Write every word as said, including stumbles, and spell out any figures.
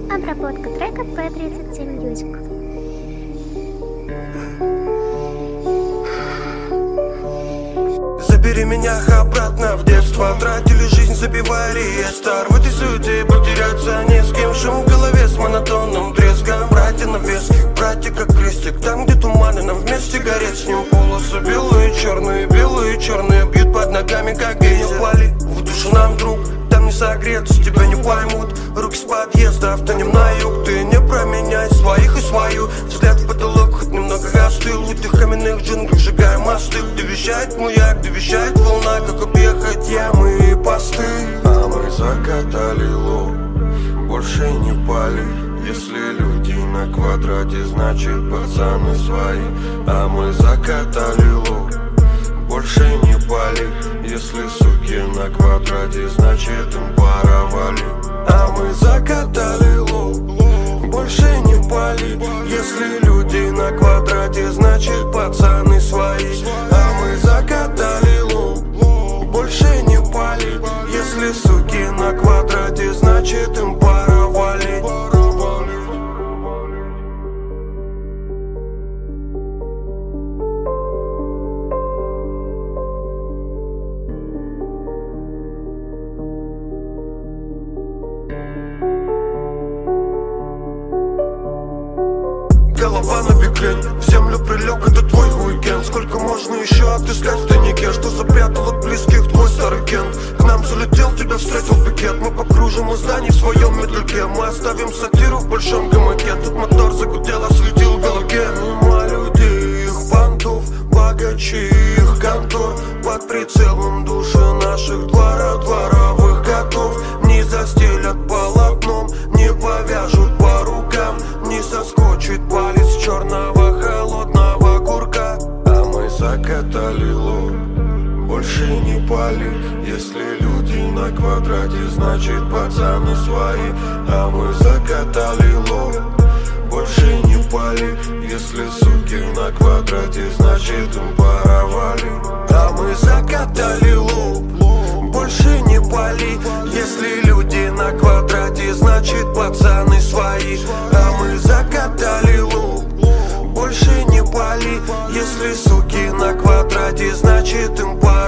Обработка трека пэ тридцать семь Music. Забери меня обратно в детство. Тратили жизнь, забивая реестр. В этой суете потеряться не с кем. Шум в голове с монотонным треском. Братья на веских, братья как крестик. Там, где туманы, нам вместе гореть с ним. Полосы белые, черные, белые, черные бьют под ногами, как гейзер. Пали в душу нам, друг, там не согреться, тебя не поймут. Руки с подъезда, встанем на юг. Ты не променяй своих и свою. Взгляд в потолок хоть немного остыл. В этих каменных джунглях сжигаем мосты. Где вещает маяк, где вещает волна. Как объехать ямы и посты. А мы закатали лоб, больше не пали. Если люди на квадрате, значит пацаны свои. А мы закатали лоб, больше не пали. Если суки на квадрате, значит им пора валить. А мы закатали лоб, больше не пали. Если люди на квадрате, значит пацаны свои. А мы закатали лоб, больше не пали. Если суки на квадрате, значит им пора валить. Голова на бекрень, в землю прилег, это твой уикенд. Сколько можно еще отыскать в тайнике, что запрятал от близких твой старый кент? К нам залетел, тебя встретил пикет. Мы покружим из зданий в своем метлюке. Мы оставим сатиру в большом гамаке. Тут мотор загудел, осветил галоген. Ума людей, их понтов, богачи, их контор. Под прицелом души наших двора, дворовых котов. Не застелят полотном, не повяжут по рукам, не соскочит палец черного холодного курка. А мы закатали лоб, больше не пали. Если люди на квадрате, значит пацаны свои. А мы закатали лоб, больше не пали. Если суки на квадрате, значит им пора валить. А мы закатали лоб, больше не пали. Если люди на квадрате, значит пацаны свои. А мы закатали лоб, больше не пали. Если суки на квадрате, значит им пора.